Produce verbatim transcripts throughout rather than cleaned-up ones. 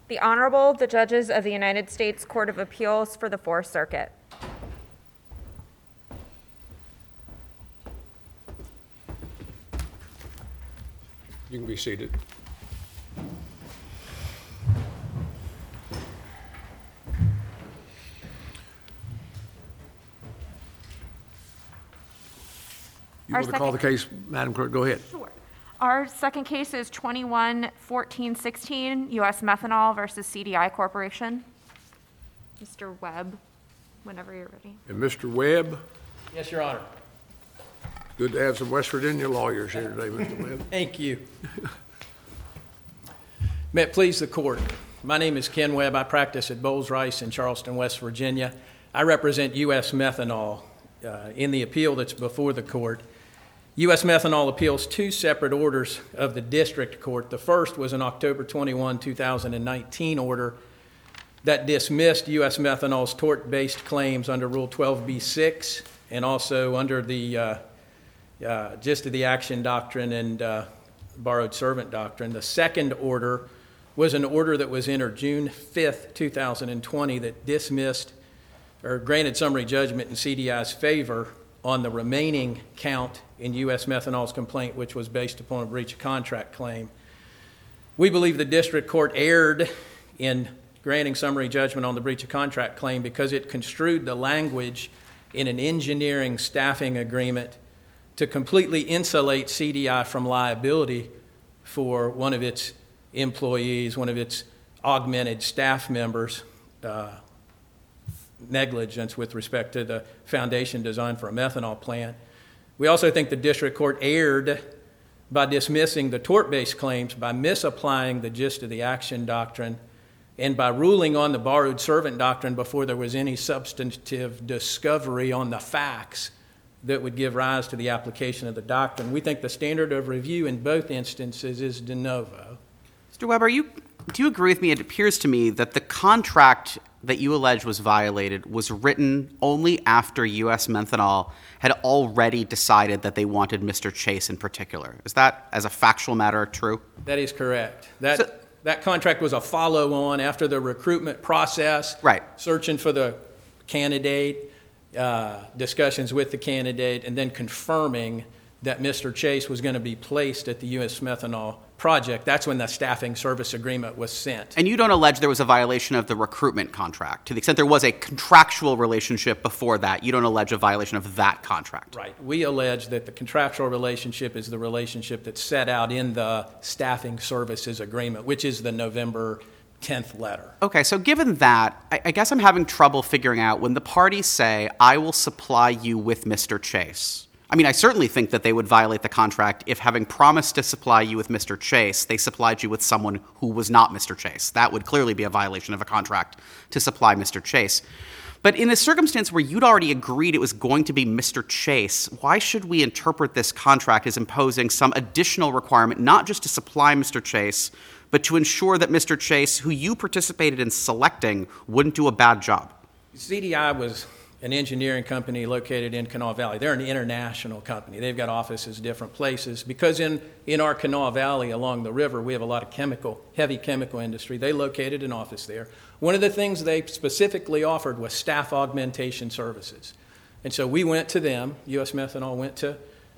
The Honorable, the Judges of the United States Court of Appeals for the Fourth Circuit. You can be seated. You Our want to call the second- case, Madam Clerk? Go ahead. Sure. Our second case is twenty-one fourteen sixteen, U S Methanol versus C D I Corporation. Mister Webb, whenever you're ready. And Mister Webb, Yes, Your Honor. good to have some West Virginia lawyers here today, Mister Webb. Thank you. May it please the court. My name is Ken Webb. I practice at Bowles Rice in Charleston, West Virginia. I represent U S Methanol uh, in the appeal that's before the court. U S Methanol appeals two separate orders of the district court. The first was an October twenty-first, two thousand nineteen order that dismissed U S Methanol's tort-based claims under Rule twelve B six and also under the uh, uh, gist of the action doctrine and uh, borrowed servant doctrine. The second order was an order that was entered June fifth, two thousand twenty that dismissed or granted summary judgment in C D I's favor on the remaining count in U S Methanol's complaint, which was based upon a breach of contract claim. We believe the district court erred in granting summary judgment on the breach of contract claim because it construed the language in an engineering staffing agreement to completely insulate C D I from liability for one of its employees, one of its augmented staff members, uh, negligence with respect to the foundation design for a methanol plant. We also think the district court erred by dismissing the tort-based claims, by misapplying the gist of the action doctrine, and by ruling on the borrowed servant doctrine before there was any substantive discovery on the facts that would give rise to the application of the doctrine. We think the standard of review in both instances is de novo. Mister Webb, are you, do you agree with me? It appears to me that the contract that you allege was violated was written only after U S Methanol had already decided that they wanted Mister Chase in particular. Is that, as a factual matter, true? That is correct. That So- that contract was a follow-on after the recruitment process, Right. searching for the candidate, uh, discussions with the candidate, and then confirming that Mister Chase was going to be placed at the U S Methanol project. That's when the staffing service agreement was sent. And you don't allege there was a violation of the recruitment contract. To the extent there was a contractual relationship before that, you don't allege a violation of that contract. Right. We allege that the contractual relationship is the relationship that's set out in the staffing services agreement, which is the November tenth letter. Okay, so given that, I, I guess I'm having trouble figuring out when the parties say, I will supply you with Mister Chase. I mean, I certainly think that they would violate the contract if, having promised to supply you with Mister Chase, they supplied you with someone who was not Mister Chase. That would clearly be a violation of a contract to supply Mister Chase. But in a circumstance where you'd already agreed it was going to be Mister Chase, why should we interpret this contract as imposing some additional requirement, not just to supply Mister Chase, but to ensure that Mister Chase, who you participated in selecting, wouldn't do a bad job? C D I was an engineering company located in Kanawha Valley. They're an international company. They've got offices different places because in, in our Kanawha Valley along the river, we have a lot of chemical, heavy chemical industry. They located an office there. One of the things they specifically offered was staff augmentation services. And so we went to them, U S Methanol went to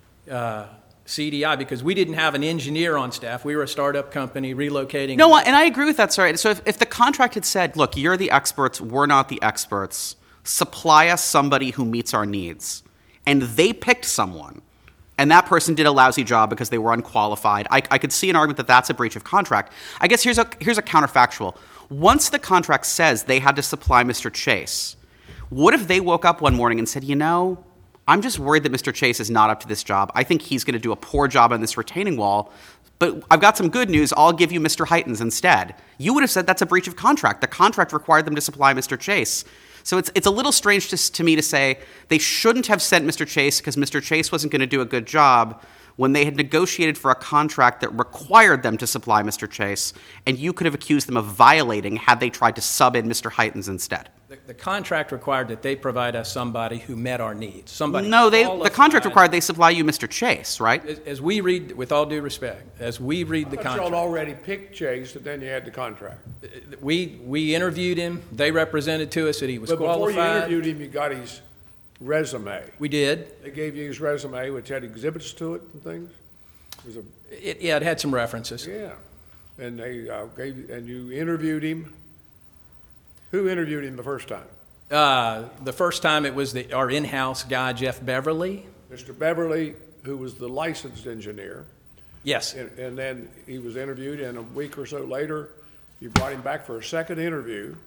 uh, C D I because we didn't have an engineer on staff. We were a startup company relocating. No, and I agree with that, sorry. So if, if the contract had said, look, you're the experts, we're not the experts, supply us somebody who meets our needs, and they picked someone, and that person did a lousy job because they were unqualified, I, I could see an argument that that's a breach of contract. I guess here's a, here's a counterfactual. Once the contract says they had to supply Mister Chase, what if they woke up one morning and said, you know, I'm just worried that Mister Chase is not up to this job. I think he's going to do a poor job on this retaining wall, but I've got some good news. I'll give you Mister Heitens instead. You would have said that's a breach of contract. The contract required them to supply Mister Chase. So it's it's a little strange to, to me to say they shouldn't have sent Mister Chase because Mister Chase wasn't going to do a good job when they had negotiated for a contract that required them to supply Mister Chase, and you could have accused them of violating had they tried to sub in Mister Heitens instead? The, the contract required that they provide us somebody who met our needs. Somebody No, they, the qualified. contract required they supply you Mister Chase, right? As, as we read, with all due respect, as we read the I thought y'all contract, already picked Chase, and then you had the contract. we we interviewed him. They represented to us that he was But before you qualified. interviewed him, you got his resume. We did. They gave you his resume, which had exhibits to it and things? It was a, It, yeah, it had some references. yeah. And they uh, gave, and you interviewed him. Who interviewed him the first time? Uh, the first time it was the, our in-house guy, Jeff Beverly. Mister Beverly, who was the licensed engineer. Yes. And, and then he was interviewed, and a week or so later, you brought him back for a second interview.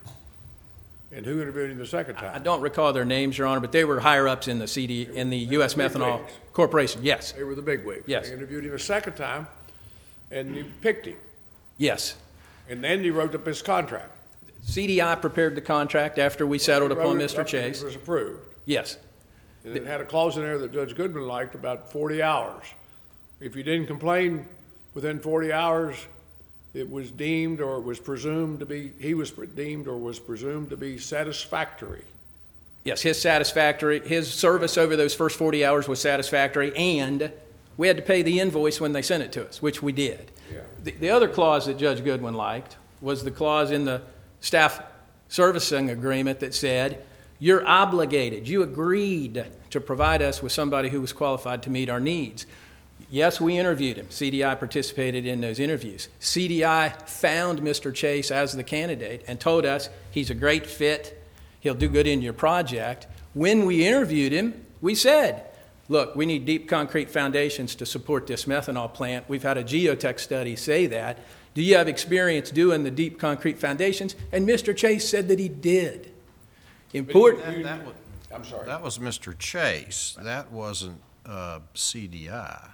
And who interviewed him the second time? I don't recall their names, Your Honor, but they were higher ups in the C D in the U S big Methanol wigs. Corporation. Yes. They were the big wigs. Yes. They interviewed him a second time, and you picked him. Yes. And then you wrote up his contract. C D I prepared the contract after we settled You wrote upon it Mister up and Chase. It was approved. Yes. And it had a clause in there that Judge Goodman liked about forty hours. If you didn't complain within forty hours, it was deemed or it was presumed to be, he was deemed or was presumed to be satisfactory. Yes, his satisfactory, his service over those first forty hours was satisfactory, and we had to pay the invoice when they sent it to us, which we did. Yeah. The, the other clause that Judge Goodwin liked was the clause in the staff servicing agreement that said, you're obligated, you agreed to provide us with somebody who was qualified to meet our needs. Yes, we interviewed him. C D I participated in those interviews. C D I found Mister Chase as the candidate and told us he's a great fit, he'll do good in your project. When we interviewed him, we said, look, we need deep concrete foundations to support this methanol plant. We've had a geotech study say that. Do you have experience doing the deep concrete foundations? And Mister Chase said that he did. Important. That, that was, I'm sorry. that was Mister Chase. That wasn't uh, C D I.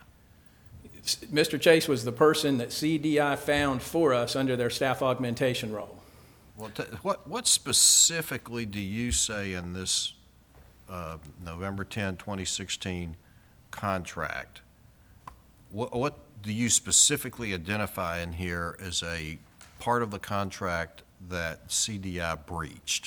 Mister Chase was the person that C D I found for us under their staff augmentation role. Well, t- what what specifically do you say in this uh, November tenth, twenty sixteen contract? What, what do you specifically identify in here as a part of the contract that C D I breached?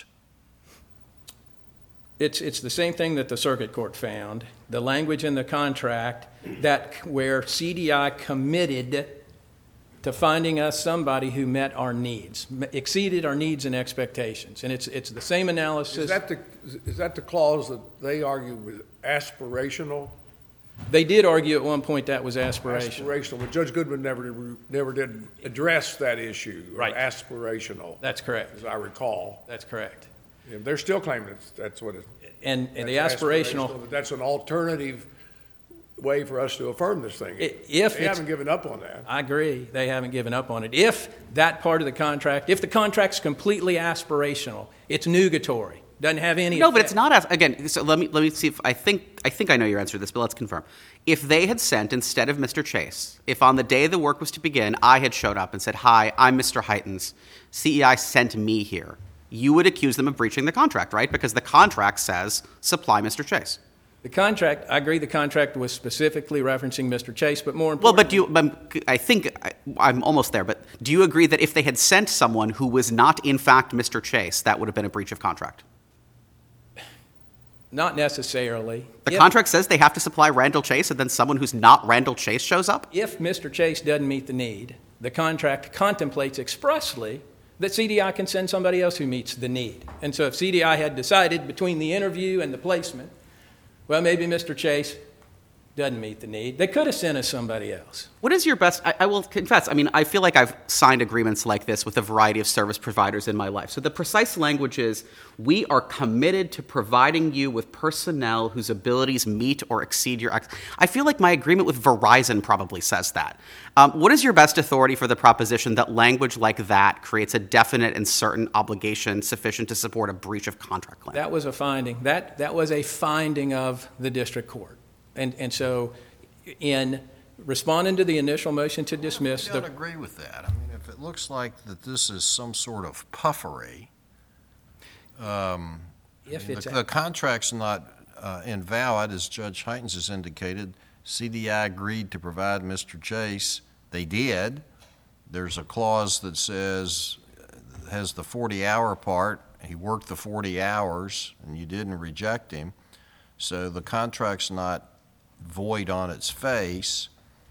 It's, it's the same thing that the circuit court found. The language in the contract that where C D I committed to finding us somebody who met our needs, exceeded our needs and expectations. And it's, it's the same analysis. Is that the, is that the clause that they argue was aspirational? They did argue at one point that was aspirational. Aspirational, but Judge Goodman never, never did address that issue. of Right. Aspirational. That's correct. As I recall. That's correct. And they're still claiming it's, that's what it. And, and the that's aspirational, but that's an alternative way for us to affirm this thing. I- if They it's- haven't given up on that. I agree, they haven't given up on it. If that part of the contract, if the contract's completely aspirational, it's nugatory, doesn't have any No, but effect. it's not as again. So let me let me see if I think I think I know your answer to this, but let's confirm. If they had sent instead of Mister Chase, if on the day the work was to begin, I had showed up and said, "Hi, I'm Mister Heitens. C E I sent me here," you would accuse them of breaching the contract, right? Because the contract says supply Mister Chase. The contract, I agree the contract was specifically referencing Mister Chase, but more Well, importantly. but do you? But I think I, I'm almost there. But do you agree that if they had sent someone who was not in fact Mister Chase, that would have been a breach of contract? Not necessarily. The If- contract says they have to supply Randall Chase, and then someone who's not Randall Chase shows up? If Mister Chase doesn't meet the need, the contract contemplates expressly that C D I can send somebody else who meets the need. And so if C D I had decided between the interview and the placement, well, maybe Mister Chase doesn't meet the need, they could have sent us somebody else. What is your best? I, I will confess, I mean, I feel like I've signed agreements like this with a variety of service providers in my life. So the precise language is, we are committed to providing you with personnel whose abilities meet or exceed your... Ex- I feel like my agreement with Verizon probably says that. Um, what is your best authority for the proposition that language like that creates a definite and certain obligation sufficient to support a breach of contract claim? That was a finding. That, that was a finding of the district court. And, and so in responding to the initial motion to dismiss, I don't the, agree with that. I mean, if it looks like that this is some sort of puffery, um, if the, it's, the contract's not uh, invalid, as Judge Heitens has indicated. C D I agreed to provide Mister Chase. They did. There's a clause that says, has the forty-hour part. He worked the forty hours, and you didn't reject him. So the contract's not void on its face.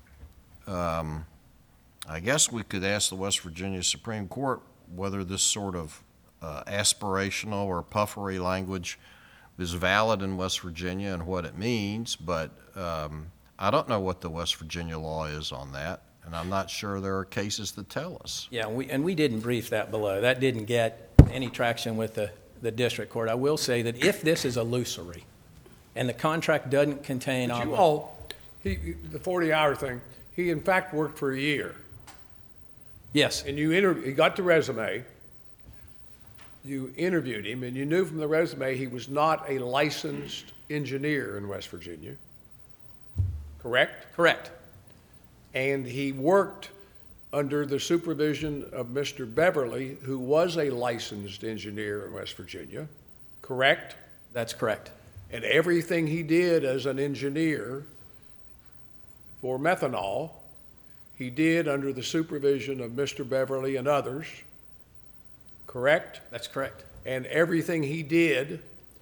Um, I guess we could ask the West Virginia Supreme Court whether this sort of uh, aspirational or puffery language is valid in West Virginia and what it means, but um, I don't know what the West Virginia law is on that, and I'm not sure there are cases that tell us. Yeah, we, and we didn't brief that below. That didn't get any traction with the, the district court. I will say that if this is illusory and the contract doesn't contain But you obli- all, he, the forty-hour thing, he in fact worked for a year. Yes, And you inter, he got the resume, you interviewed him, and you knew from the resume he was not a licensed engineer in West Virginia, correct? correct. And he worked under the supervision of Mister Beverly, who was a licensed engineer in West Virginia, correct? That's correct. And everything he did as an engineer for methanol, he did under the supervision of Mister Beverly and others, correct? That's correct. And everything he did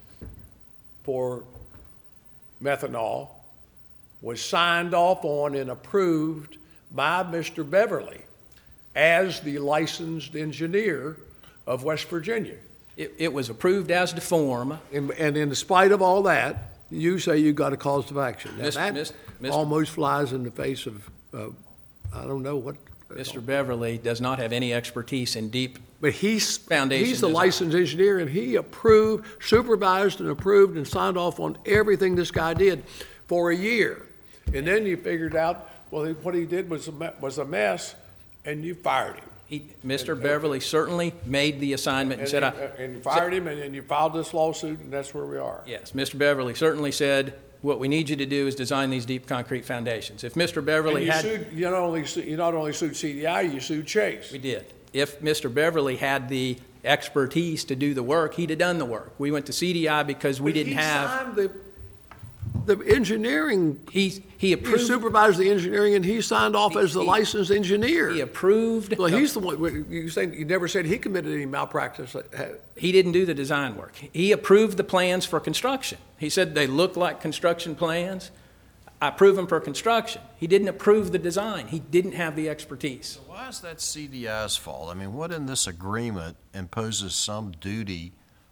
for methanol was signed off on and approved by Mister Beverly as the licensed engineer of West Virginia. It, it was approved as to form. And, and in spite of all that, you say you got a cause of action. Now, Mister that Mis- Mis- almost flies in the face of, uh, I don't know what. Mister Beverly does not have any expertise in deep. But he's, Foundation he's the design. licensed engineer, and he approved, supervised and approved and signed off on everything this guy did for a year. And then you figured out, well, what he did was a, me- was a mess, and you fired him. He, Mister Beverly certainly made the assignment and And, said, you- I, and you fired him, and then you filed this lawsuit, and that's where we are. yes, Mister Beverly certainly said, what we need you to do is design these deep concrete foundations. If Mister And Beverly you had, sued, you not only, su- you not only sued C D I, you sued Chase. we did. If Mister Beverly had the expertise to do the work, he'd have done the work. We went to C D I because we But didn't he have, signed the, the engineering, he, he he approved, supervised the engineering, and he signed off as the He- licensed engineer. he approved. Well, he's the one, you saying, you never said he committed any malpractice. He didn't do the design work. He approved the plans for construction. He said they look like construction plans. I approve them for construction. He didn't approve the design. He didn't have the expertise. Why is that C D I's fault? I mean, what in this agreement imposes some duty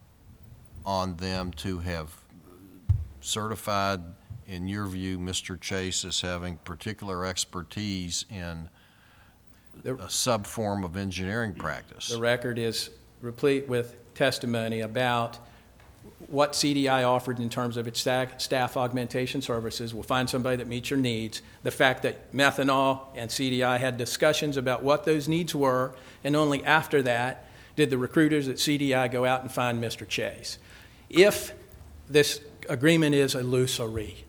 on them to have certified, in your view, Mister Chase as having particular expertise in The- a sub-form of engineering practice? The record is replete with testimony about what C D I offered in terms of its staff, staff augmentation services. We'll find somebody that meets your needs. The fact that methanol and C D I had discussions about what those needs were, and only after that did the recruiters at C D I go out and find Mister Chase. If this agreement is illusory,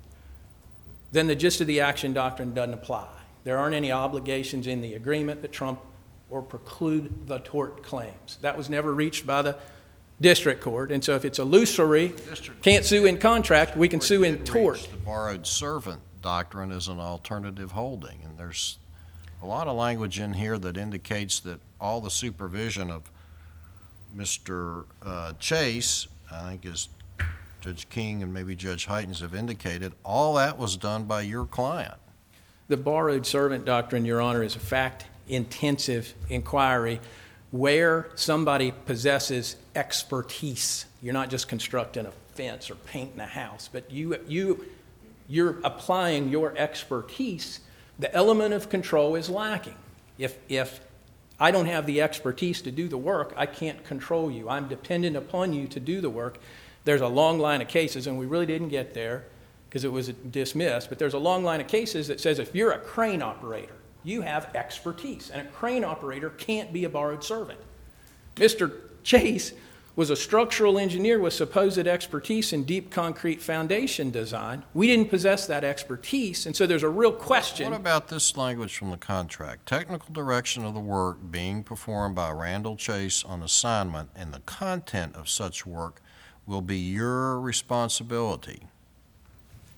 then the gist of the action doctrine doesn't apply. There aren't any obligations in the agreement that trump or preclude the tort claims. That was never reached by the district court, and so if it's illusory, District- can't sue in contract, we can sue in Did tort. reach The borrowed servant doctrine is an alternative holding, and there's a lot of language in here that indicates that all the supervision of Mister uh, Chase, I think as Judge King and maybe Judge Heitens have indicated, all that was done by your client. The borrowed servant doctrine, Your Honor, is a fact-intensive inquiry where somebody possesses expertise. You're not just constructing a fence or painting a house, but you, you, you're applying your expertise. The element of control is lacking. If, if I don't have the expertise to do the work, I can't control you. I'm dependent upon you to do the work. There's a long line of cases, and we really didn't get there because it was dismissed, but there's a long line of cases that says if you're a crane operator, you have expertise, and a crane operator can't be a borrowed servant. Mister Chase was a structural engineer with supposed expertise in deep concrete foundation design. We didn't possess that expertise, and so there's a real question. What about this language from the contract? Technical direction of the work being performed by Randall Chase on assignment, and the content of such work will be your responsibility.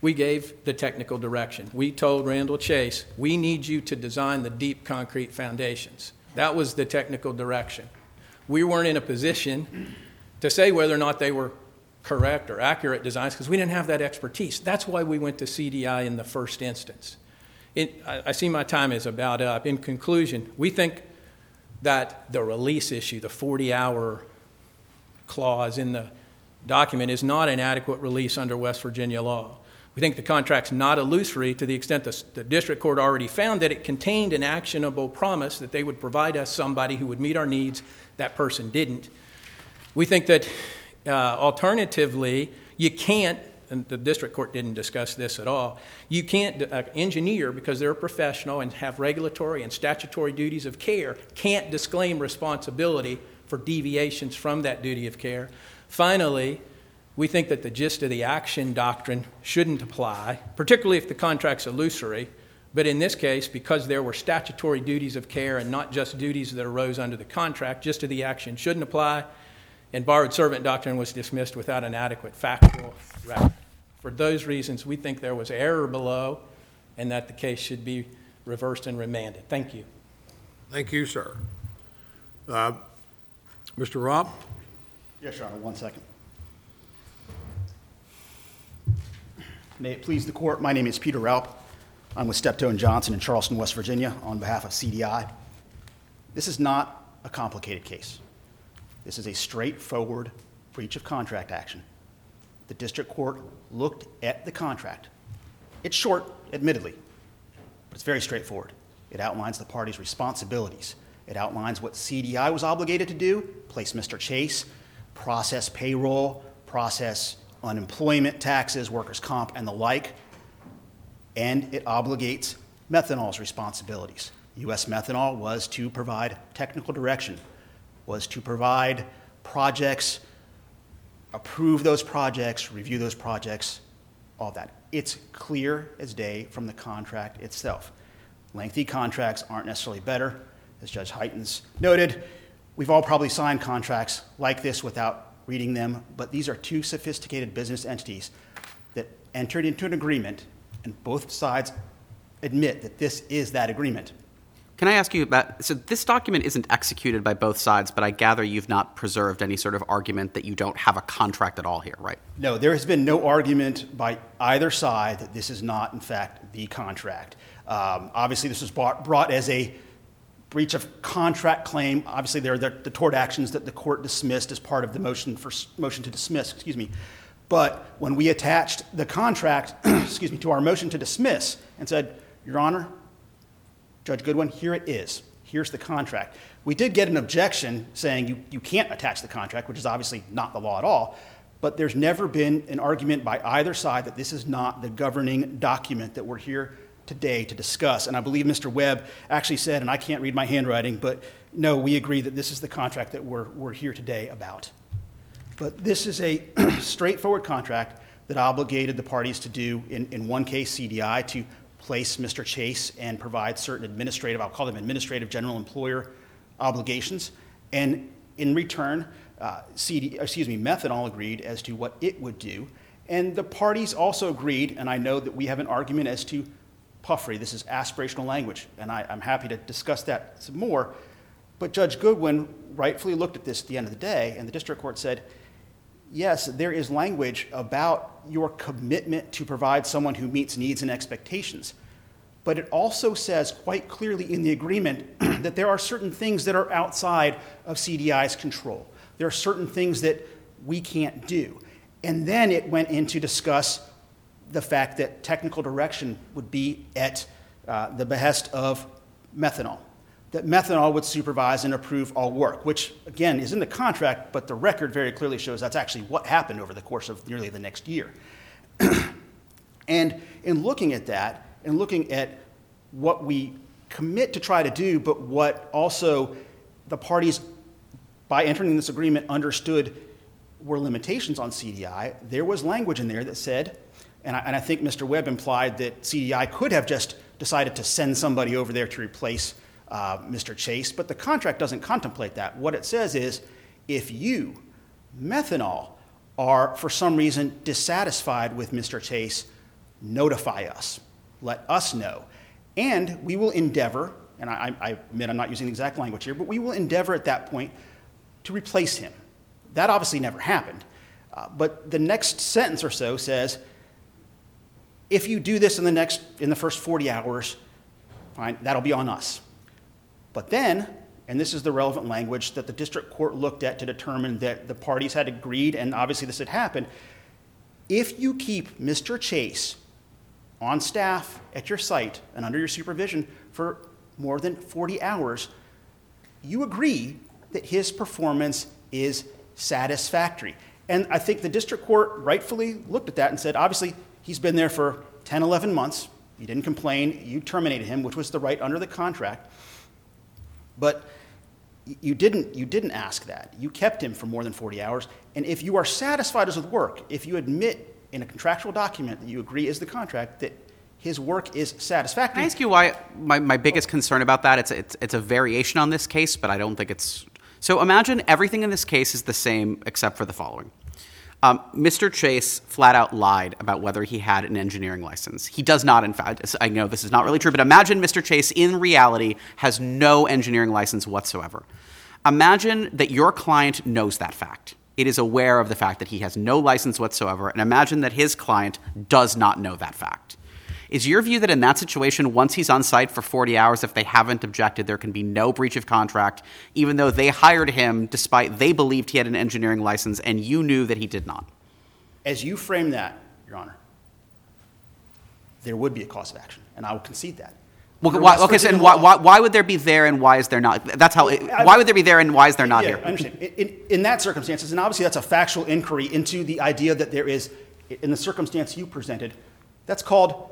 we gave the technical direction. We told Randall Chase, we need you to design the deep concrete foundations. That was the technical direction. We weren't in a position to say whether or not they were correct or accurate designs because we didn't have that expertise. That's why we went to C D I in the first instance. It, I, I see my time is about up. In conclusion, we think that the release issue, the forty-hour clause in the document, is not an adequate release under West Virginia law. We think the contract's not illusory to the extent the, the district court already found that it contained an actionable promise that they would provide us somebody who would meet our needs. That person didn't. We think that uh, alternatively, you can't, and the district court didn't discuss this at all, you can't, uh, engineer, because they're a professional and have regulatory and statutory duties of care, can't disclaim responsibility for deviations from that duty of care. Finally, we think that the gist of the action doctrine shouldn't apply, particularly if the contract's illusory. But in this case, because there were statutory duties of care and not just duties that arose under the contract, gist of the action shouldn't apply, and borrowed servant doctrine was dismissed without an adequate factual record. For those reasons, we think there was error below and that the case should be reversed and remanded. Thank you. Thank you, sir. Uh, Mister Ropp? Yes, Your Honor, one second. May it please the court, my name is Peter Raup. I'm with Steptoe and Johnson in Charleston, West Virginia, on behalf of C D I. This is not a complicated case. This is a straightforward breach of contract action. The district court looked at the contract. It's short, admittedly, but it's very straightforward. It outlines the parties' responsibilities. It outlines what C D I was obligated to do: place Mister Chase, process payroll, process unemployment taxes, workers' comp, and the like. And it obligates Methanol's responsibilities. U S Methanol was to provide technical direction, was to provide projects, approve those projects, review those projects, all that. It's clear as day from the contract itself. Lengthy contracts aren't necessarily better. As Judge Heitens noted, we've all probably signed contracts like this without reading them, but these are two sophisticated business entities that entered into an agreement, and both sides admit that this is that agreement. Can I ask you about, so this document isn't executed by both sides, but I gather you've not preserved any sort of argument that you don't have a contract at all here, right? No, there has been no argument by either side that this is not, in fact, the contract. Um, obviously, this was brought, brought as a breach of contract claim. Obviously, there are the, the tort actions that the court dismissed as part of the motion for motion to dismiss, excuse me. But when we attached the contract, excuse me, to our motion to dismiss and said, Your Honor, Judge Goodwin, here it is. Here's the contract. We did get an objection saying you, you can't attach the contract, which is obviously not the law at all. But there's never been an argument by either side that this is not the governing document that we're here today to discuss. And I believe Mister Webb actually said, and I can't read my handwriting, but no, we agree that this is the contract that we're, we're here today about. But this is a straightforward contract that obligated the parties to do, in, in one case, C D I, to place Mister Chase and provide certain administrative, I'll call them administrative general employer obligations. And in return, uh, C D, excuse me, Methanol agreed as to what it would do. And the parties also agreed, and I know that we have an argument as to puffery. This is aspirational language, and I, I'm happy to discuss that some more. But Judge Goodwin rightfully looked at this at the end of the day, and the district court said, yes, there is language about your commitment to provide someone who meets needs and expectations. But it also says quite clearly in the agreement that there are certain things that are outside of C D I's control. There are certain things that we can't do. And then it went in to discuss the fact that technical direction would be at uh, the behest of Methanol, that Methanol would supervise and approve all work, which, again, is in the contract, but the record very clearly shows that's actually what happened over the course of nearly the next year. And in looking at that, and looking at what we commit to try to do, but what also the parties, by entering this agreement, understood were limitations on C D I, there was language in there that said, and I, and I think Mister Webb implied that C D I could have just decided to send somebody over there to replace uh, Mister Chase, but the contract doesn't contemplate that. What it says is, if you, Methanol, are for some reason dissatisfied with Mister Chase, notify us, let us know, and we will endeavor, and I, I admit I'm not using the exact language here, but we will endeavor at that point to replace him. That obviously never happened. Uh, but the next sentence or so says, if you do this in the next, in the first forty hours, fine, that'll be on us. But then, and this is the relevant language that the district court looked at to determine that the parties had agreed, and obviously this had happened, if you keep Mister Chase on staff at your site and under your supervision for more than forty hours, you agree that his performance is satisfactory. And I think the district court rightfully looked at that and said, obviously, he's been there for ten, eleven months. You didn't complain. You terminated him, which was the right under the contract. But you didn't, you didn't ask that. You kept him for more than forty hours. And if you are satisfied with his work, if you admit in a contractual document that you agree is the contract that his work is satisfactory. Can I ask you why my, my biggest concern about that, it's, it's, it's a variation on this case, but I don't think it's... So imagine everything in this case is the same except for the following. Um, Mister Chase flat out lied about whether he had an engineering license. He does not, in fact. I know this is not really true, but imagine Mister Chase in reality has no engineering license whatsoever. Imagine that your client knows that fact. It is aware of the fact that he has no license whatsoever, and imagine that his client does not know that fact. Is your view that in that situation, once he's on site for forty hours, if they haven't objected, there can be no breach of contract, even though they hired him despite they believed he had an engineering license and you knew that he did not? As you frame that, Your Honor, there would be a cause of action, and I will concede that. Well, why, okay, so and why, why, why would there be there and why is there not? That's how. It, why would there be there and why is there not yeah, here? I understand. In, in, in that circumstances, and obviously that's a factual inquiry into the idea that there is, in the circumstance you presented, that's called,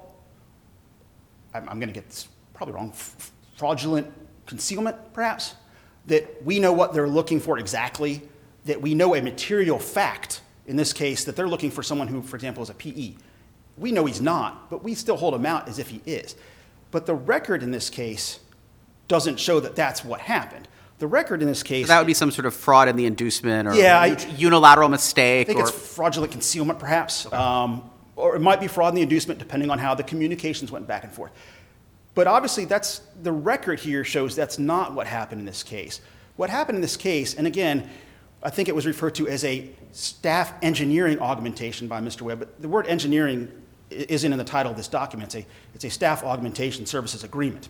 I'm, I'm going to get this probably wrong, f- fraudulent concealment, perhaps, that we know what they're looking for exactly, that we know a material fact, in this case, that they're looking for someone who, for example, is a P E. We know he's not, but we still hold him out as if he is. But the record in this case doesn't show that that's what happened. The record in this case... So that would be some sort of fraud in the inducement or yeah, I, unilateral mistake. I think or, it's fraudulent concealment, perhaps. Um, or it might be fraud in the inducement, depending on how the communications went back and forth. But obviously, that's the record here shows that's not what happened in this case. What happened in this case, and again, I think it was referred to as a staff engineering augmentation by Mister Webb, but the word engineering isn't in the title of this document. It's a, it's a staff augmentation services agreement.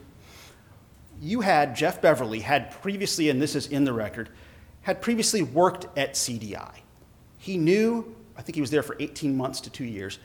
You had, Jeff Beverly had previously, and this is in the record, had previously worked at C D I. He knew, I think he was there for eighteen months to two years,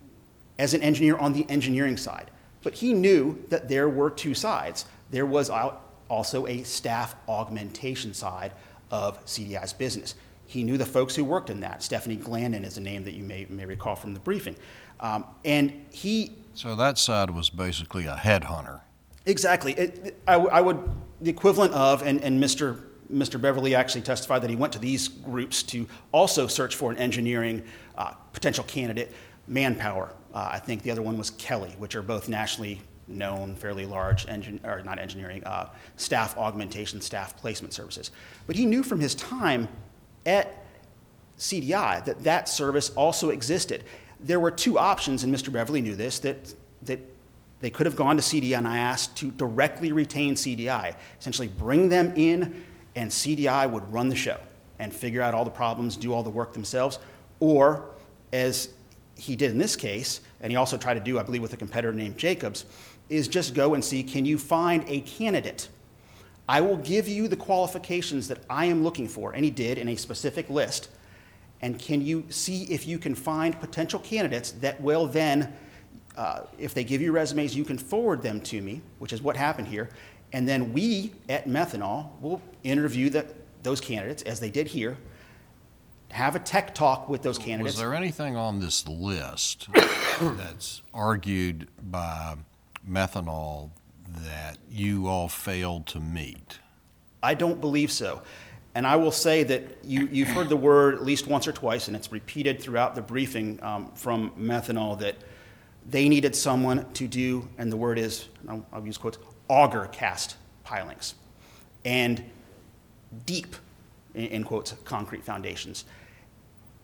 as an engineer on the engineering side. But he knew that there were two sides. There was also a staff augmentation side of C D I's business. He knew the folks who worked in that. Stephanie Glandon is a name that you may, may recall from the briefing. Um, and he... So that side was basically a headhunter. Exactly. It, it, I, I would, the equivalent of, and, and Mister Mister Beverly actually testified that he went to these groups to also search for an engineering uh, potential candidate, Manpower. Uh, I think the other one was Kelly, which are both nationally known, fairly large, engin, or not engineering, uh, staff augmentation, staff placement services. But he knew from his time at C D I that that service also existed. There were two options, and Mister Beverly knew this, that, that they could have gone to C D I and I asked to directly retain C D I, essentially bring them in, and C D I would run the show and figure out all the problems, do all the work themselves, or as he did in this case, and he also tried to do, I believe, with a competitor named Jacobs, is just go and see, can you find a candidate? I will give you the qualifications that I am looking for, and he did in a specific list, and can you see if you can find potential candidates that will then, uh, if they give you resumes, you can forward them to me, which is what happened here, and then we at Methanol will interview the, those candidates, as they did here, have a tech talk with those candidates. Was there anything on this list that's argued by Methanol that you all failed to meet? I don't believe so. And I will say that you, you've heard the word at least once or twice, and it's repeated throughout the briefing um, from Methanol, that they needed someone to do, and the word is, I'll, I'll use quotes, auger cast pilings, and deep, in, in quotes, concrete foundations.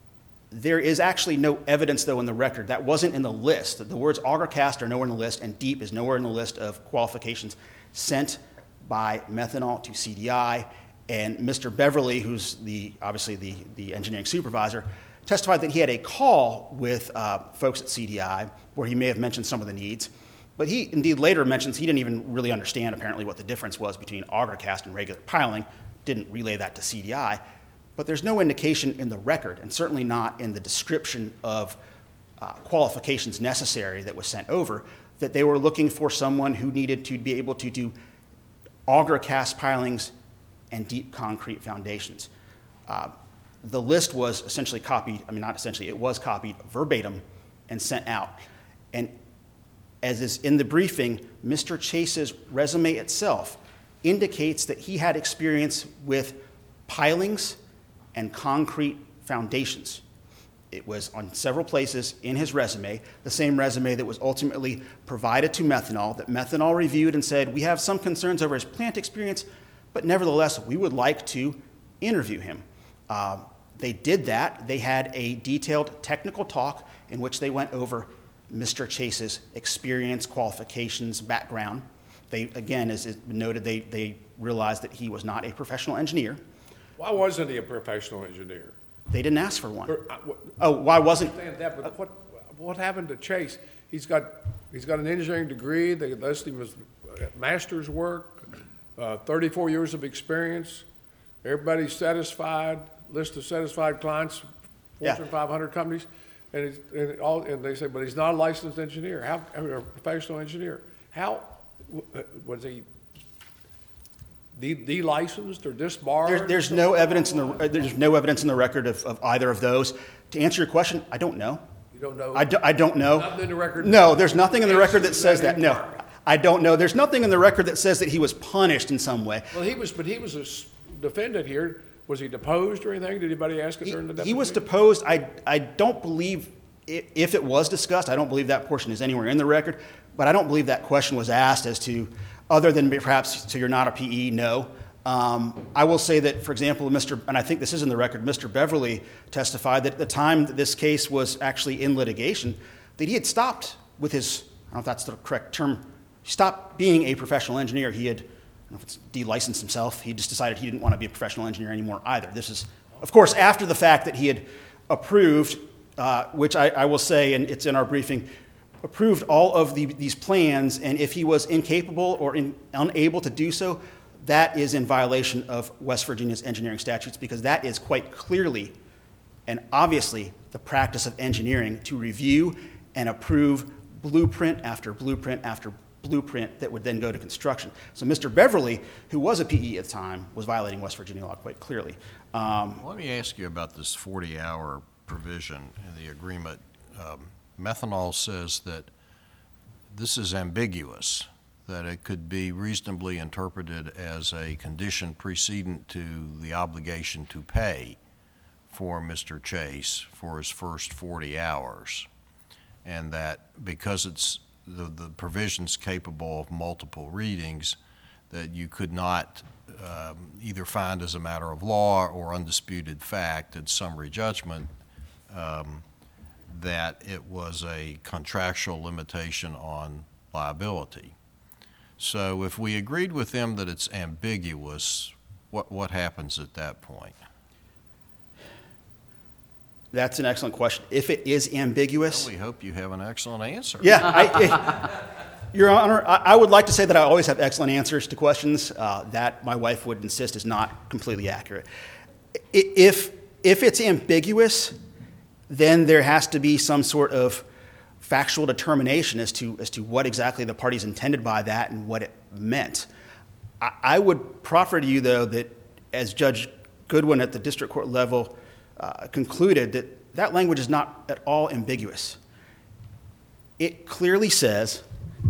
There is actually no evidence, though, in the record. That wasn't in the list. The words auger cast are nowhere in the list, and deep is nowhere in the list of qualifications sent by Methanol to C D I. And Mister Beverly, who's the obviously the, the engineering supervisor, testified that he had a call with uh, folks at C D I where he may have mentioned some of the needs. But he indeed later mentions he didn't even really understand, apparently, what the difference was between auger cast and regular piling, didn't relay that to C D I. But there's no indication in the record, and certainly not in the description of uh, qualifications necessary that was sent over, that they were looking for someone who needed to be able to do auger cast pilings and deep concrete foundations. Uh, the list was essentially copied, I mean, not essentially, it was copied verbatim and sent out. And as is in the briefing, Mister Chase's resume itself indicates that he had experience with pilings and concrete foundations. It was on several places in his resume, the same resume that was ultimately provided to Methanol, that Methanol reviewed and said, we have some concerns over his plant experience, but nevertheless, we would like to interview him. Uh, they did that. They had a detailed technical talk in which they went over Mister Chase's experience, qualifications, background. They, again, as is noted, they, they realized that he was not a professional engineer. Why wasn't he a professional engineer? They didn't ask for one. Or, uh, what- Oh, why wasn't? I understand that, but what, what happened to Chase? He's got, he's got an engineering degree, they listed him as master's work, uh, thirty-four years of experience, everybody's satisfied, list of satisfied clients, Yeah. Fortune five hundred companies, and it's, and it all, and they say, but he's not a licensed engineer, how, I mean, a professional engineer. How, w- was he de- de-licensed or disbarred? There's, there's no evidence in the uh, there's no evidence in the record of, of either of those. To answer your question, I don't know. You don't know? I, do, I don't know. Nothing in the record? No, there's nothing in the record that Answers says that that. No, inquiry. I don't know. There's nothing in the record that says that he was punished in some way. Well, he was, but he was a s- defendant here. Was he deposed or anything? Did anybody ask it He, during the he deposition? was deposed. I, I don't believe, i- if it was discussed, I don't believe that portion is anywhere in the record, but I don't believe that question was asked as to, other than perhaps, so you're not a P E, no. Um, I will say that, for example, Mister, and I think this is in the record, Mister Beverly testified that at the time that this case was actually in litigation, that he had stopped with his, I don't know if that's the correct term, stopped being a professional engineer. He had, I don't know if it's de-licensed himself, he just decided he didn't want to be a professional engineer anymore either. This is, of course, after the fact that he had approved, uh, which I, I will say, and it's in our briefing, approved all of the, these plans, and if he was incapable or in, unable to do so, that is in violation of West Virginia's engineering statutes, because that is quite clearly and obviously the practice of engineering to review and approve blueprint after blueprint after blueprint that would then go to construction. So Mister Beverly, who was a P E at the time, was violating West Virginia law quite clearly. Um, Let me ask you about this forty-hour provision in the agreement. Um, Methanol says that this is ambiguous, that it could be reasonably interpreted as a condition precedent to the obligation to pay for Mister Chase for his first forty hours, and that because it's the, the provision's capable of multiple readings, that you could not um, either find as a matter of law or undisputed fact at summary judgment um, that it was a contractual limitation on liability. So if we agreed with them that it's ambiguous, what, what happens at that point? That's an excellent question. If it is ambiguous, We hope you have an excellent answer. yeah, I, it, Your Honor, I, I would like to say that I always have excellent answers to questions. Uh, that my wife would insist is not completely accurate. I- If if it's ambiguous, then there has to be some sort of factual determination as to as to what exactly the parties intended by that and what it meant. I, I would proffer to you, though, that as Judge Goodwin at the district court level uh, concluded, that that language is not at all ambiguous. It clearly says,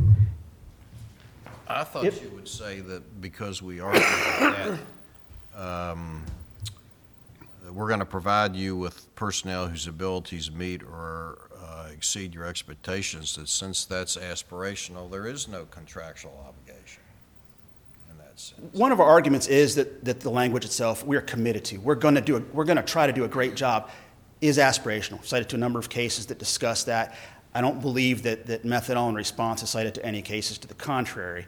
I thought If- you would say that because we argued that, um, that we're going to provide you with personnel whose abilities meet or uh, exceed your expectations, that since that's aspirational, there is no contractual obligation in that sense. one of our arguments is that, that the language itself we're committed to. We're going to do. A, we're going to try to do a great job. is aspirational. Cited to a number of cases that discuss that. I don't believe that, that methanol in response is cited to any cases to the contrary.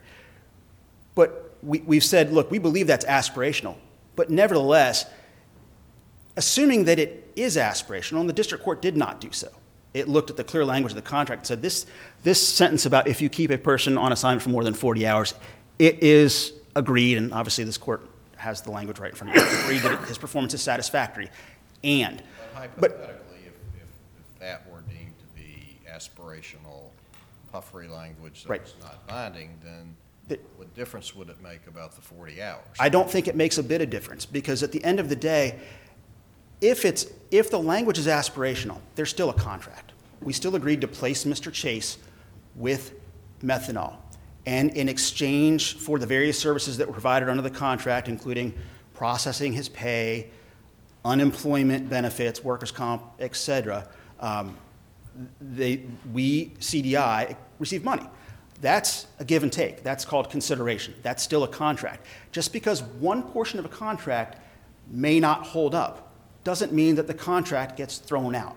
But we, we've said, look, we believe that's aspirational. But nevertheless, assuming that it is aspirational, and the district court did not do so, it looked at the clear language of the contract and said this, this sentence about if you keep a person on assignment for more than forty hours, it is agreed, and obviously this court has the language right in front of it, agreed that his performance is satisfactory. And, But but hypothetically, if, if, if that were deemed to be aspirational, puffery language Right. that's not binding, then The- what difference would it make about the forty hours? I don't think it makes a bit of difference, because at the end of the day, if it's if the language is aspirational, there's still a contract. We still agreed to place Mister Chase with methanol. And in exchange for the various services that were provided under the contract, including processing his pay, unemployment benefits, workers' comp, et cetera, um, they, we, C D I, received money. That's a give and take. That's called consideration. That's still a contract. Just because one portion of a contract may not hold up doesn't mean that the contract gets thrown out.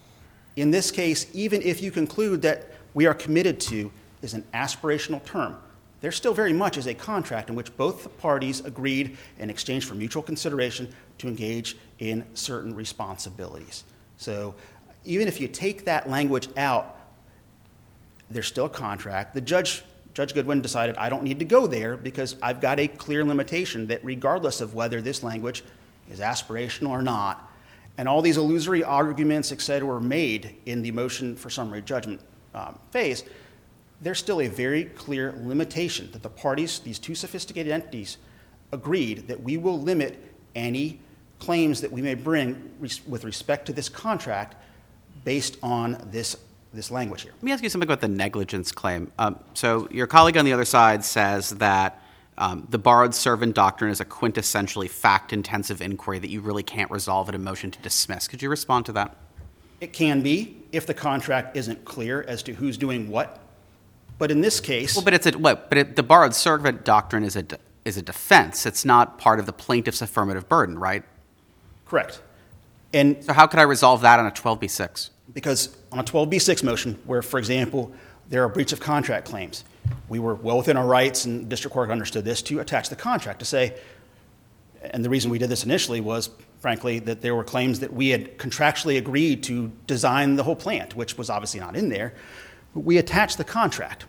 In this case, even if you conclude that we are committed to is an aspirational term, there still very much is a contract in which both parties agreed in exchange for mutual consideration to engage in certain responsibilities. So even if you take that language out, there's still a contract. The judge, Judge Goodwin decided I don't need to go there because I've got a clear limitation that regardless of whether this language is aspirational or not, and all these illusory arguments, et cetera, were made in the motion for summary judgment um, phase, there's still a very clear limitation that the parties, these two sophisticated entities, agreed that we will limit any claims that we may bring res- with respect to this contract based on this, this language here. Let me ask you something about the negligence claim. Um, so your colleague on the other side says that um, the borrowed servant doctrine is a quintessentially fact-intensive inquiry that you really can't resolve at a motion to dismiss. Could you respond to that? It can be if the contract isn't clear as to who's doing what. But in this case, Well, but it's a what? But it, the borrowed servant doctrine is a de- is a defense. It's not part of the plaintiff's affirmative burden, right? correct. And So how could I resolve that on a twelve B six? because on a twelve B six motion, where, for example, there are breach of contract claims, we were well within our rights, and the district court understood this, to attach the contract to say, and the reason we did this initially was, frankly, that there were claims that we had contractually agreed to design the whole plant, which was obviously not in there. But we attached the contract.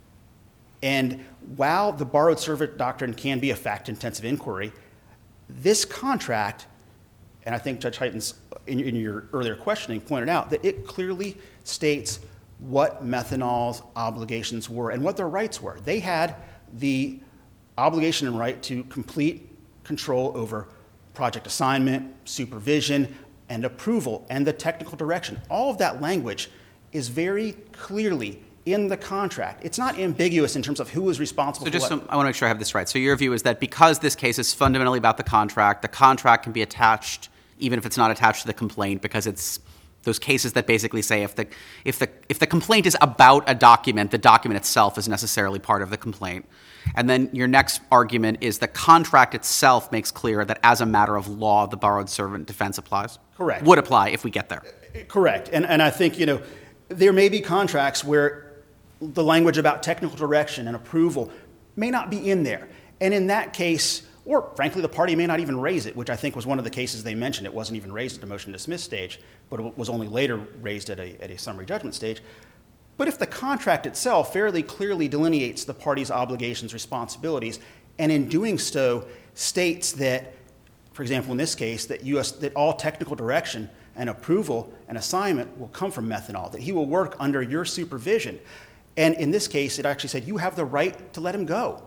And while the borrowed servant doctrine can be a fact-intensive inquiry, this contract, and I think Judge Heitens, in, in your earlier questioning, pointed out that it clearly states what methanol's obligations were and what their rights were. They had the obligation and right to complete control over project assignment, supervision, and approval, and the technical direction. All of that language is very clearly in the contract. It's not ambiguous in terms of who is responsible So for just what. so, I want to make sure I have this right. So your view is that because this case is fundamentally about the contract, the contract can be attached even if it's not attached to the complaint, because it's those cases that basically say if the if the if the complaint is about a document, the document itself is necessarily part of the complaint. And then your next argument is the contract itself makes clear that as a matter of law, the borrowed servant defense applies. Correct. Would apply if we get there. Correct. And, and I think, you know, there may be contracts where the language about technical direction and approval may not be in there. And in that case, or frankly, the party may not even raise it, which I think was one of the cases they mentioned. It wasn't even raised at the motion to dismiss stage, but it was only later raised at a, at a summary judgment stage. But if the contract itself fairly clearly delineates the party's obligations, responsibilities, and in doing so states that, for example, in this case, that U S that all technical direction and approval and assignment will come from methanol, that he will work under your supervision. And in this case, it actually said you have the right to let him go.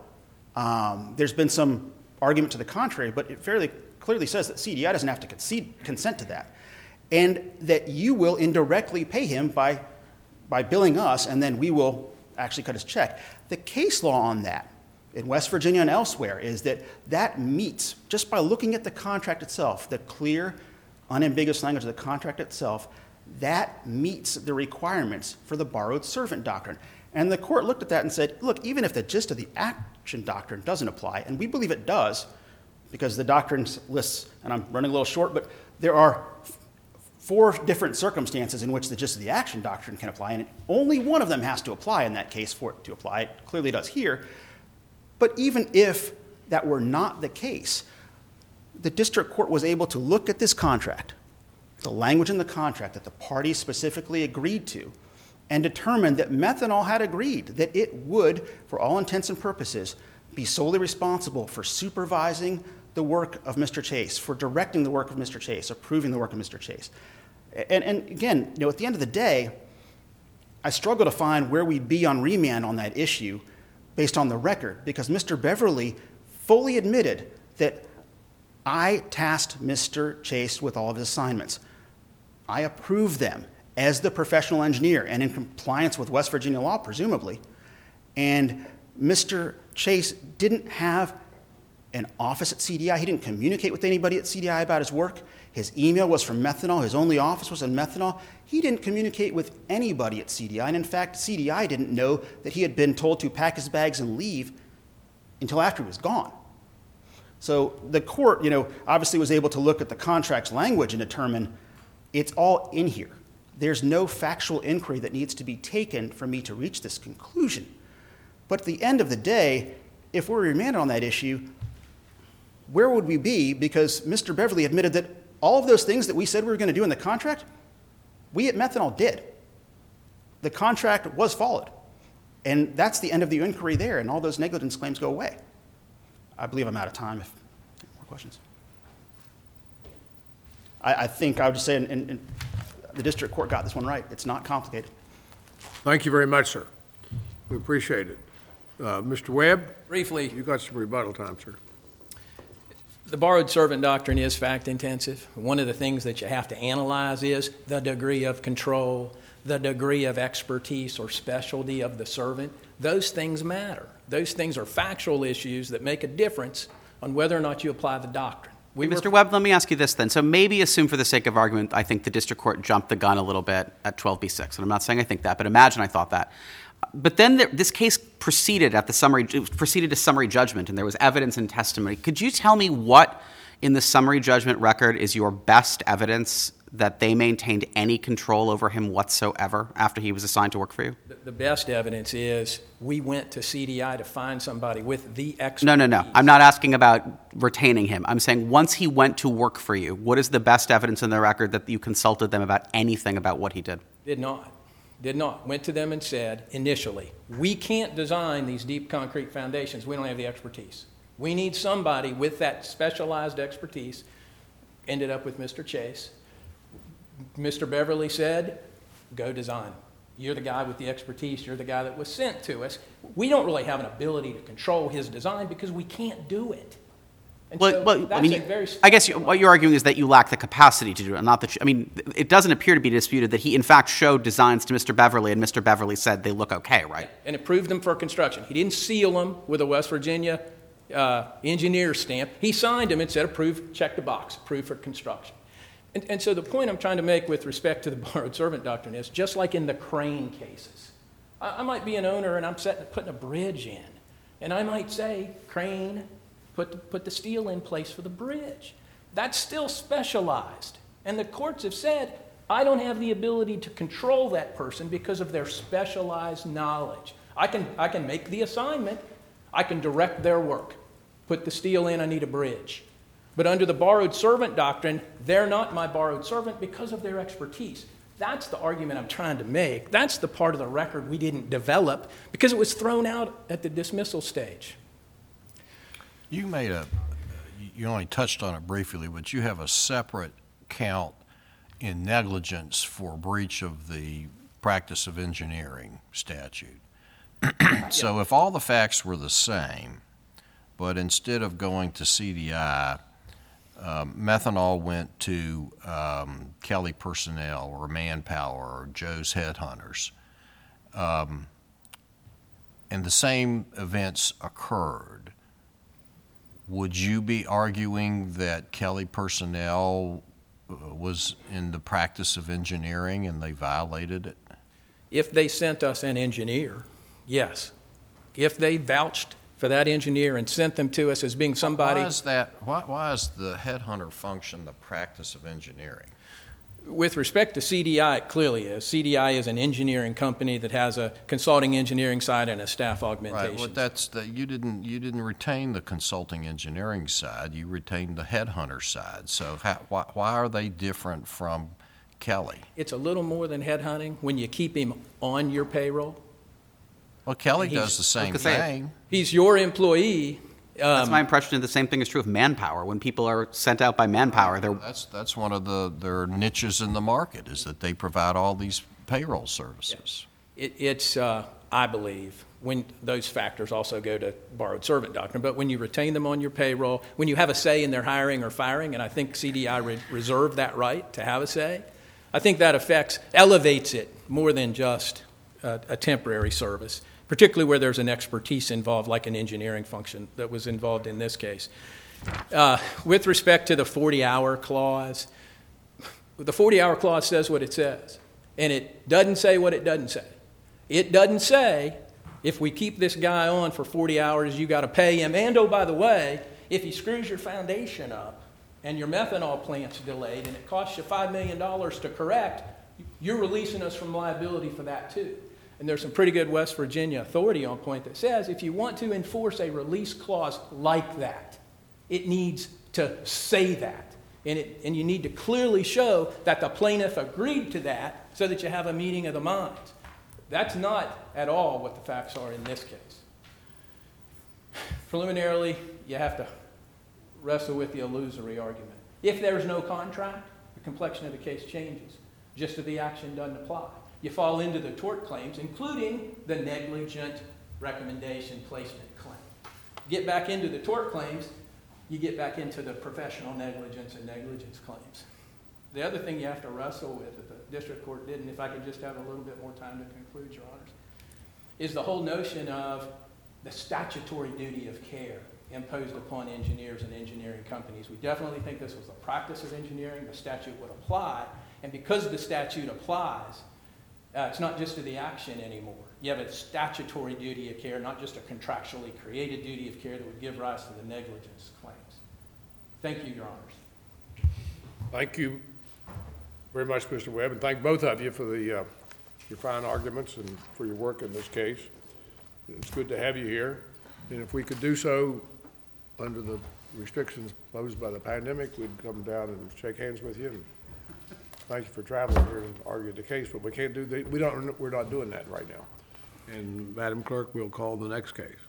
Um, there's been some argument to the contrary, but it fairly clearly says that C D I doesn't have to concede, consent to that, and that you will indirectly pay him by, by billing us, and then we will actually cut his check. The case law on that in West Virginia and elsewhere is that that meets, just by looking at the contract itself, the clear, unambiguous language of the contract itself, that meets the requirements for the borrowed servant doctrine. And the court looked at that and said, look, even if the gist of the action doctrine doesn't apply, and we believe it does, because the doctrine lists, and I'm running a little short, but there are four different circumstances in which the gist of the action doctrine can apply, and only one of them has to apply in that case for it to apply. It clearly does here. But even if that were not the case, the district court was able to look at this contract, the language in the contract that the parties specifically agreed to, and determine that Methanol had agreed that it would, for all intents and purposes, be solely responsible for supervising the work of Mister Chase, for directing the work of Mister Chase, approving the work of Mister Chase. And, and again, you know, at the end of the day, I struggle to find where we'd be on remand on that issue based on the record, because Mister Beverly fully admitted that I tasked Mister Chase with all of his assignments. I approved them as the professional engineer and in compliance with West Virginia law, presumably. And Mister Chase didn't have an office at C D I. He didn't communicate with anybody at C D I about his work. His email was from Methanol. His only office was in Methanol. He didn't communicate with anybody at C D I. And in fact, C D I didn't know that he had been told to pack his bags and leave until after he was gone. So the court, you know, obviously was able to look at the contract's language and determine it's all in here. There's no factual inquiry that needs to be taken for me to reach this conclusion. But at the end of the day, if we're remanded on that issue, where would we be? Because Mister Beverly admitted that all of those things that we said we were going to do in the contract, we at Methanol did. The contract was followed. And that's the end of the inquiry there, and all those negligence claims go away. I believe I'm out of time. If more questions. I, I think I would just say, and, and the district court got this one right. It's not complicated. Thank you very much, sir. We appreciate it. Uh, Mister Webb? Briefly, You got some rebuttal time, sir. the borrowed servant doctrine is fact-intensive. One of the things that you have to analyze is the degree of control, the degree of expertise or specialty of the servant. Those things matter. Those things are factual issues that make a difference on whether or not you apply the doctrine. We Mister were- Webb, let me ask you this then. So maybe assume for the sake of argument, I think the district court jumped the gun a little bit at twelve B six. And I'm not saying I think that, but imagine I thought that. But then there, this case proceeded at the summary, proceeded to summary judgment, and there was evidence and testimony. Could you tell me what in the summary judgment record is your best evidence that they maintained any control over him whatsoever after he was assigned to work for you? The, the best evidence is we went to C D I to find somebody with the expertise. No, no, no. I'm not asking about retaining him. I'm saying once he went to work for you, what is the best evidence in the record that you consulted them about anything about what he did? Did not. Did not. Went to them and said, initially, we can't design these deep concrete foundations. We don't have the expertise. We need somebody with that specialized expertise. Ended up with Mister Chase. Mister Beverly said, go design. You're the guy with the expertise. You're the guy that was sent to us. We don't really have an ability to control his design because we can't do it. And Well, so well that's I mean, a you- very I guess you, what you're arguing is that you lack the capacity to do it, not that. You, I mean, it doesn't appear to be disputed that he, in fact, showed designs to Mister Beverly, and Mister Beverly said they look okay, right? and approved them for construction. He didn't seal them with a West Virginia uh, engineer stamp. He signed them and said, approved, check the box, approved for construction. And, and so the point I'm trying to make with respect to the borrowed servant doctrine is, just like in the crane cases, I, I might be an owner and I'm setting, putting a bridge in, and I might say, crane, put the, put the steel in place for the bridge. That's still specialized. And the courts have said, I don't have the ability to control that person because of their specialized knowledge. I can, I can make the assignment. I can direct their work. Put the steel in, I need a bridge. But under the borrowed servant doctrine, they're not my borrowed servant because of their expertise. That's the argument I'm trying to make. That's the part of the record we didn't develop because it was thrown out at the dismissal stage. You made a, you only touched on it briefly, but you have a separate count in negligence for breach of the practice of engineering statute. So if all the facts were the same, but instead of going to C D I, um, Methanol went to um, Kelly Personnel or Manpower or Joe's Headhunters, um, and the same events occurred, would you be arguing that Kelly Personnel was in the practice of engineering and they violated it? If they sent us an engineer, yes. If they vouched for that engineer and sent them to us as being somebody... Why is that? Why, why is the headhunter function the practice of engineering? With respect to C D I, it clearly is. C D I is an engineering company that has a consulting engineering side and a staff augmentation. Right, well, that's, the- you didn't, you didn't retain the consulting engineering side, you retained the headhunter side. So how, why, why are they different from Kelly? It's a little more than headhunting when you keep him on your payroll. Well, Kelly He's- does the same gonna say- thing. He's your employee. That's Um, my impression. The same thing is true of Manpower. When people are sent out by Manpower, they're That's, that's one of the, their niches in the market, is that they provide all these payroll services. It, it's, uh, I believe, when those factors also go to borrowed servant doctrine, but when you retain them on your payroll, when you have a say in their hiring or firing, and I think C D I re- reserved that right to have a say, I think that affects, elevates it more than just a, a temporary service, particularly where there's an expertise involved, like an engineering function that was involved in this case. Uh, with respect to the forty-hour clause, the forty-hour clause says what it says, and it doesn't say what it doesn't say. It doesn't say, if we keep this guy on for forty hours, you got to pay him. And, oh, by the way, if he screws your foundation up and your methanol plant's delayed and it costs you five million dollars to correct, you're releasing us from liability for that, too. And there's some pretty good West Virginia authority on point that says if you want to enforce a release clause like that, it needs to say that. And, it, and you need to clearly show that the plaintiff agreed to that so that you have a meeting of the minds. That's not at all what the facts are in this case. Preliminarily, you have to wrestle with the illusory argument. If there's no contract, the complexion of the case changes, just as the action doesn't apply. You fall into the tort claims, including the negligent recommendation placement claim. Get back into the tort claims, you get back into the professional negligence and negligence claims. The other thing you have to wrestle with that the district court did, and if I could just have a little bit more time to conclude, Your Honors, is the whole notion of the statutory duty of care imposed upon engineers and engineering companies. We definitely think this was the practice of engineering. The statute would apply, and because the statute applies, Uh, it's not just to the action anymore. You have a statutory duty of care, not just a contractually created duty of care that would give rise to the negligence claims. Thank you, Your Honors. Thank you very much, Mister Webb, and thank both of you for the, uh, your fine arguments and for your work in this case. It's good to have you here, and if we could do so under the restrictions posed by the pandemic, we'd come down and shake hands with you. And thank you for traveling here and arguing the case, but we can't do the, we don't, we're not doing that right now. And Madam Clerk, we'll call the next case.